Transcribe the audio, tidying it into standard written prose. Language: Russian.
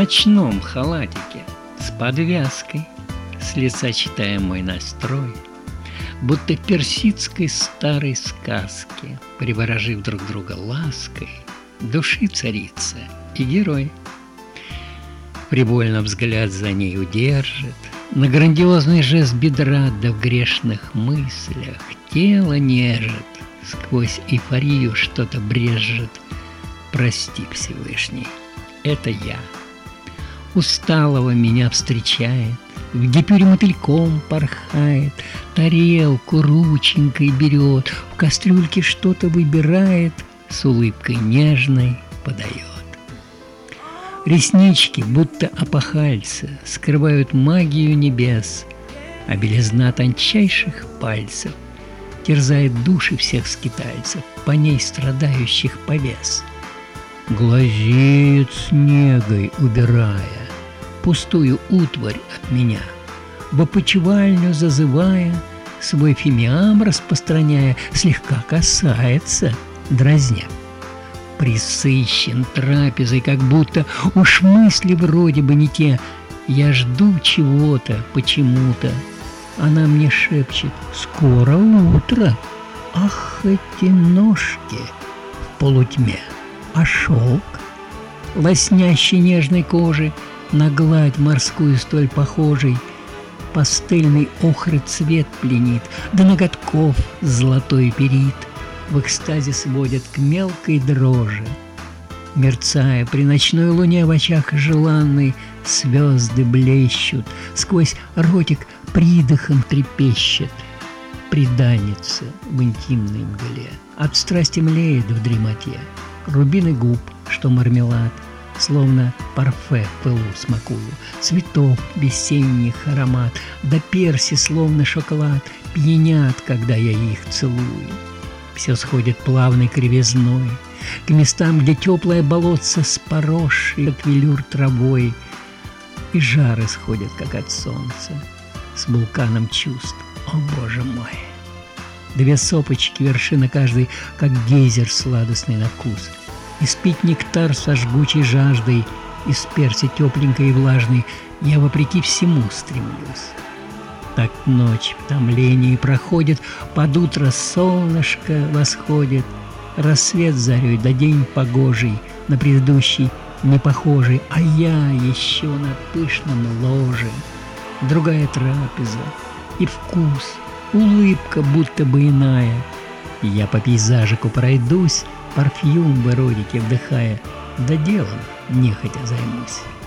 ночном халатике с подвязкой, с лица читая мой настрой, будто в персидской старой сказке, приворожив друг друга лаской, души царица и герой. Прибольно взгляд за ней удержит, на грандиозный жест бедра, да в грешных мыслях тело нежит, сквозь эйфорию что-то брежет. Прости, Всевышний, это я. Усталого меня встречает, в гипюре мотыльком порхает, тарелку рученькой берет, в кастрюльке что-то выбирает, с улыбкой нежной подает. Реснички, будто опахальцы, скрывают магию небес, а белизна тончайших пальцев терзает души всех скитальцев, по ней страдающих повес. Глазеет снегой, убирая пустую утварь от меня, в опочивальню зазывая, свой фимиам распространяя, слегка касается, дразня. Присыщен трапезой, как будто уж мысли вроде бы не те. Я жду чего-то, почему-то. Она мне шепчет: скоро утро. Ах, эти ножки в полутьме, а шелк, лоснящий нежной кожи, на гладь морскую столь похожий, пастельный охры цвет пленит, да ноготков золотой перит в экстазе сводят к мелкой дрожи. Мерцая при ночной луне в очах желанной, звезды блещут, сквозь ротик придыхом трепещет. Преданница в интимной мгле от страсти млеет в дремоте. Рубины губ, что мармелад, словно парфе в пылу смакую, цветов весенних аромат, да перси, словно шоколад, пьянят, когда я их целую. Все сходит плавной кривизной к местам, где теплое болотце с поросшей, как велюр, травой, и жар исходит, как от солнца, с вулканом чувств. О, Боже мой! Две сопочки, вершина каждой, как гейзер сладостный на вкус. Испить нектар со жгучей жаждой, из перси тепленькой и влажной, я вопреки всему стремлюсь. Так ночь в томлении проходит, под утро солнышко восходит, рассвет зарей да день погожий, на предыдущий не похожий, а я еще на пышном ложе. Другая трапеза и вкус, улыбка будто бы иная. Я по пейзажику пройдусь, парфюм в эротике вдыхая, да делом нехотя займусь.